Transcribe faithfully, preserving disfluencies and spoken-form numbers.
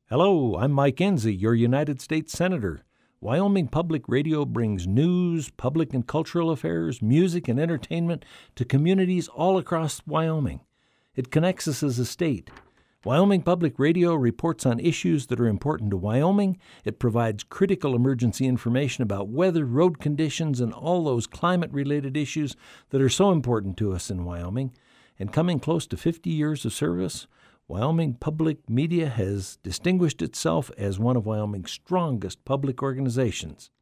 Hello, I'm Mike Enzi, your United States Senator. Wyoming Public Radio brings news, public and cultural affairs, music and entertainment to communities all across Wyoming. It connects us as a state. Wyoming Public Radio reports on issues that are important to Wyoming. It provides critical emergency information about weather, road conditions, and all those climate-related issues that are so important to us in Wyoming. And coming close to fifty years of service, Wyoming Public Media has distinguished itself as one of Wyoming's strongest public organizations.